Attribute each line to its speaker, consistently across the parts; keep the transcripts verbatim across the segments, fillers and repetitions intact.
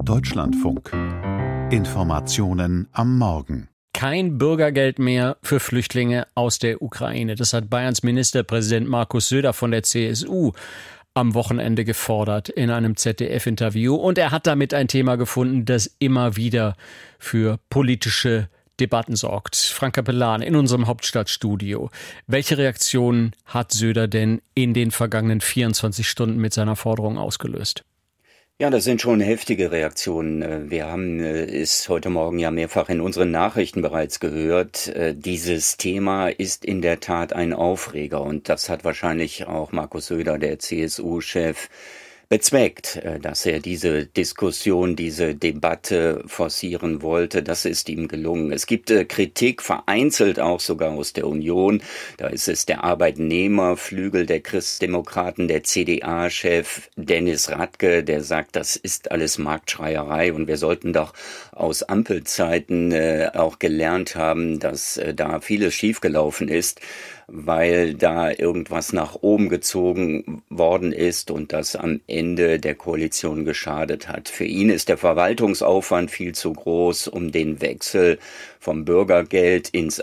Speaker 1: Deutschlandfunk. Informationen am Morgen.
Speaker 2: Kein Bürgergeld mehr für Flüchtlinge aus der Ukraine. Das hat Bayerns Ministerpräsident Markus Söder von der C S U am Wochenende gefordert in einem Z D F-Interview. Und er hat damit ein Thema gefunden, das immer wieder für politische Debatten sorgt. Frank Capellan in unserem Hauptstadtstudio. Welche Reaktionen hat Söder denn in den vergangenen vierundzwanzig Stunden mit seiner Forderung ausgelöst?
Speaker 3: Ja, das sind schon heftige Reaktionen. Wir haben es heute Morgen ja mehrfach in unseren Nachrichten bereits gehört. Dieses Thema ist in der Tat ein Aufreger und das hat wahrscheinlich auch Markus Söder, der C S U-Chef, bezweckt, dass er diese Diskussion, diese Debatte forcieren wollte. Das ist ihm gelungen. Es gibt Kritik, vereinzelt auch sogar aus der Union. Da ist es der Arbeitnehmerflügel der Christdemokraten, der C D A-Chef Dennis Radke, der sagt, das ist alles Marktschreierei und wir sollten doch aus Ampelzeiten äh, auch gelernt haben, dass äh, da vieles schiefgelaufen ist, weil da irgendwas nach oben gezogen worden ist und das am Ende der Koalition geschadet hat. Für ihn ist der Verwaltungsaufwand viel zu groß, um den Wechsel vom Bürgergeld ins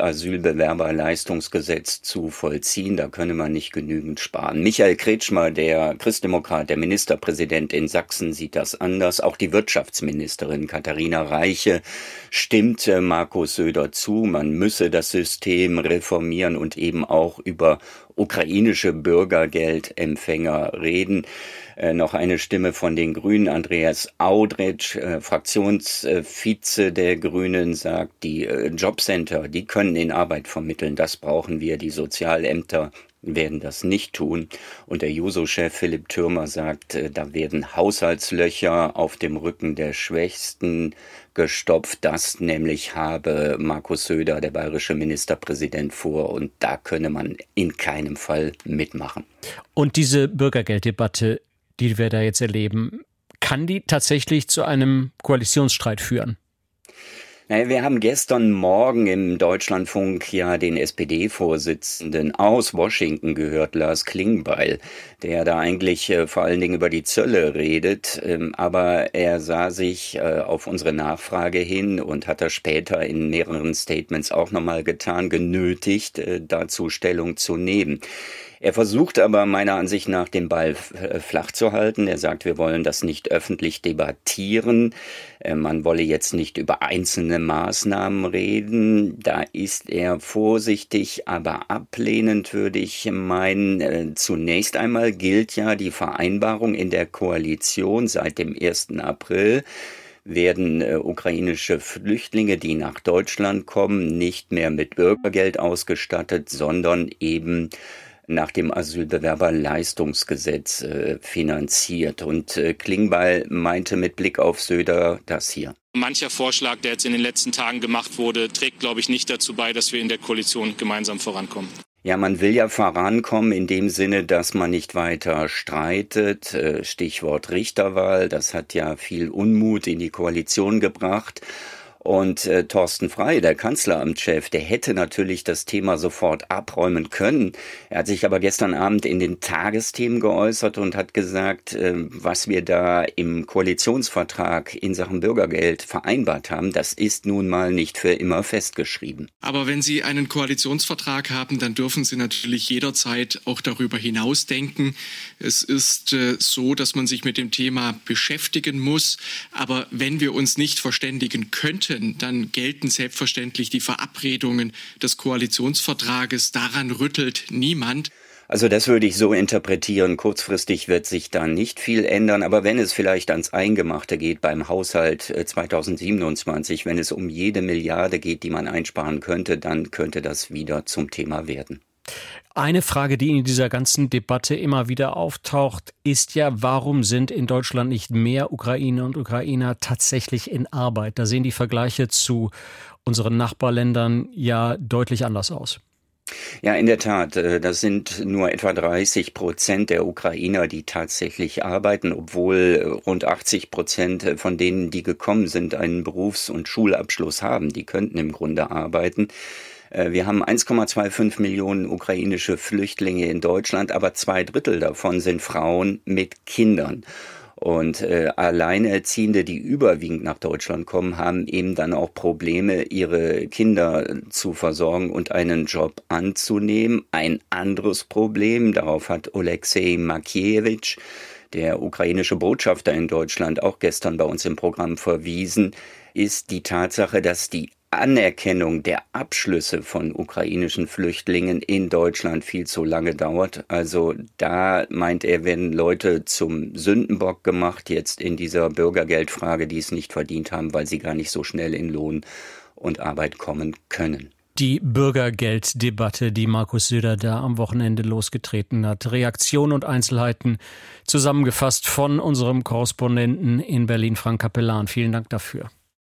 Speaker 3: Asylbewerberleistungsgesetz zu vollziehen. Da könne man nicht genügend sparen. Michael Kretschmer, der Christdemokrat, der Ministerpräsident in Sachsen, sieht das anders. Auch die Wirtschaftsministerin Katharina Reiche stimmt Markus Söder zu. Man müsse das System reformieren und eben auch über ukrainische Bürgergeldempfänger reden. Äh, noch eine Stimme von den Grünen, Andreas Audretsch, äh, Fraktionsvize der Grünen, sagt, die äh, Jobcenter, die können in Arbeit vermitteln, das brauchen wir, die Sozialämter werden das nicht tun. Und der Juso-Chef Philipp Thürmer sagt, äh, da werden Haushaltslöcher auf dem Rücken der Schwächsten gestopft. Das nämlich habe Markus Söder, der bayerische Ministerpräsident, vor. Und da könne man in keinem Fall mitmachen.
Speaker 2: Und diese Bürgergelddebatte, die wir da jetzt erleben, kann die tatsächlich zu einem Koalitionsstreit führen?
Speaker 3: Naja, wir haben gestern Morgen im Deutschlandfunk ja den S P D-Vorsitzenden aus Washington gehört, Lars Klingbeil, der da eigentlich äh, vor allen Dingen über die Zölle redet. Ähm, aber er sah sich äh, auf unsere Nachfrage hin und hat das später in mehreren Statements auch nochmal getan, genötigt, äh, dazu Stellung zu nehmen. Er versucht aber meiner Ansicht nach, den Ball flach zu halten. Er sagt, wir wollen das nicht öffentlich debattieren. Man wolle jetzt nicht über einzelne Maßnahmen reden. Da ist er vorsichtig, aber ablehnend, würde ich meinen. Zunächst einmal gilt ja die Vereinbarung in der Koalition seit dem ersten April. Werden äh, ukrainische Flüchtlinge, die nach Deutschland kommen, nicht mehr mit Bürgergeld ausgestattet, sondern eben nach dem Asylbewerberleistungsgesetz äh, finanziert. Und äh, Klingbeil meinte mit Blick auf Söder das hier.
Speaker 4: Mancher Vorschlag, der jetzt in den letzten Tagen gemacht wurde, trägt, glaube ich, nicht dazu bei, dass wir in der Koalition gemeinsam vorankommen.
Speaker 3: Ja, man will ja vorankommen in dem Sinne, dass man nicht weiter streitet. Äh, Stichwort Richterwahl, das hat ja viel Unmut in die Koalition gebracht. Und äh, Thorsten Frey, der Kanzleramtschef, der hätte natürlich das Thema sofort abräumen können. Er hat sich aber gestern Abend in den Tagesthemen geäußert und hat gesagt, äh, was wir da im Koalitionsvertrag in Sachen Bürgergeld vereinbart haben, das ist nun mal nicht für immer festgeschrieben.
Speaker 5: Aber wenn Sie einen Koalitionsvertrag haben, dann dürfen Sie natürlich jederzeit auch darüber hinausdenken. Es ist äh, so, dass man sich mit dem Thema beschäftigen muss. Aber wenn wir uns nicht verständigen könnten, dann gelten selbstverständlich die Verabredungen des Koalitionsvertrages. Daran rüttelt niemand.
Speaker 3: Also das würde ich so interpretieren. Kurzfristig wird sich da nicht viel ändern. Aber wenn es vielleicht ans Eingemachte geht beim Haushalt zweitausendsiebenundzwanzig, wenn es um jede Milliarde geht, die man einsparen könnte, dann könnte das wieder zum Thema werden.
Speaker 2: Eine Frage, die in dieser ganzen Debatte immer wieder auftaucht, ist ja, warum sind in Deutschland nicht mehr Ukrainer und Ukrainer tatsächlich in Arbeit? Da sehen die Vergleiche zu unseren Nachbarländern ja deutlich anders aus.
Speaker 3: Ja, in der Tat. Das sind nur etwa dreißig Prozent der Ukrainer, die tatsächlich arbeiten, obwohl rund achtzig Prozent von denen, die gekommen sind, einen Berufs- und Schulabschluss haben. Die könnten im Grunde arbeiten. Wir haben eins Komma fünfundzwanzig Millionen ukrainische Flüchtlinge in Deutschland, aber zwei Drittel davon sind Frauen mit Kindern. Und äh, Alleinerziehende, die überwiegend nach Deutschland kommen, haben eben dann auch Probleme, ihre Kinder zu versorgen und einen Job anzunehmen. Ein anderes Problem, darauf hat Oleksiy Makiewicz, der ukrainische Botschafter in Deutschland, auch gestern bei uns im Programm verwiesen, ist die Tatsache, dass die Anerkennung der Abschlüsse von ukrainischen Flüchtlingen in Deutschland viel zu lange dauert. Also da meint er, werden Leute zum Sündenbock gemacht, jetzt in dieser Bürgergeldfrage, die es nicht verdient haben, weil sie gar nicht so schnell in Lohn und Arbeit kommen können.
Speaker 2: Die Bürgergelddebatte, die Markus Söder da am Wochenende losgetreten hat. Reaktion und Einzelheiten zusammengefasst von unserem Korrespondenten in Berlin, Frank Capellan. Vielen Dank dafür.